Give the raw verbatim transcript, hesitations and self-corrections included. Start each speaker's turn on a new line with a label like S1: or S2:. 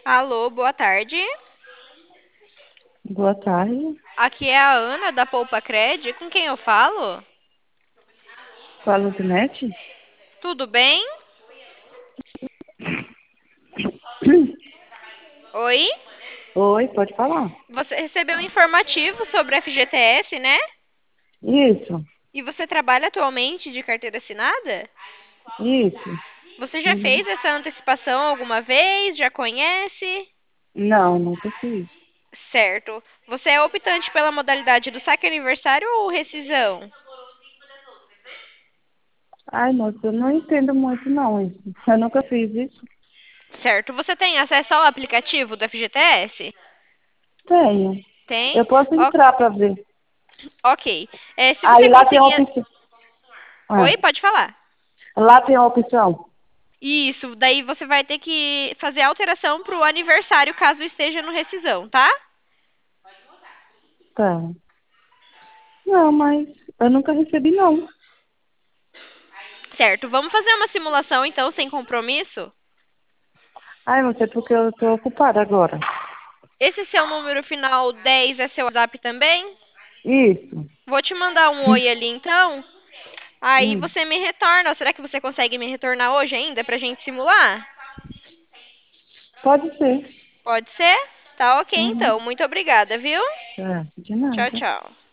S1: Alô, boa tarde.
S2: Boa tarde.
S1: Aqui é a Ana da Poupa Cred. Com quem eu falo?
S2: Fala Luzinete?
S1: Tudo bem? Oi?
S2: Oi, pode falar.
S1: Você recebeu um informativo sobre F G T S, né?
S2: Isso,
S1: E você trabalha atualmente de carteira assinada?
S2: isso.
S1: Você já
S2: Uhum.
S1: fez essa antecipação alguma vez? Já conhece?
S2: Não, nunca fiz.
S1: Certo. Você é optante pela modalidade do saque aniversário ou rescisão?
S2: Ai, moça, eu não entendo muito não isso. Eu nunca fiz isso.
S1: Certo. Você tem acesso ao aplicativo do F G T S?
S2: Tenho.
S1: Tem?
S2: Eu posso
S1: Ó,
S2: entrar para ver.
S1: ok. É, se você
S2: Aí lá tem a
S1: conseguir.
S2: opção.
S1: Oi,
S2: Ah,
S1: pode falar.
S2: lá tem a opção.
S1: Isso, daí você vai ter que fazer alteração para o aniversário caso esteja no rescisão, tá?
S2: Tá. Não, mas eu nunca recebi não.
S1: Certo, vamos fazer uma simulação então, sem compromisso?
S2: Ai, moça, é porque eu tô ocupada agora.
S1: Esse seu número final dez é seu WhatsApp também?
S2: Isso.
S1: Vou te mandar um oi ali então. Aí
S2: Hum,
S1: você me retorna. Será que você consegue me retornar hoje ainda pra gente simular?
S2: pode ser.
S1: Pode ser? Tá ok
S2: Uhum.
S1: então. Muito obrigada, viu?
S2: Tá, de
S1: Tchau,
S2: nada.
S1: tchau.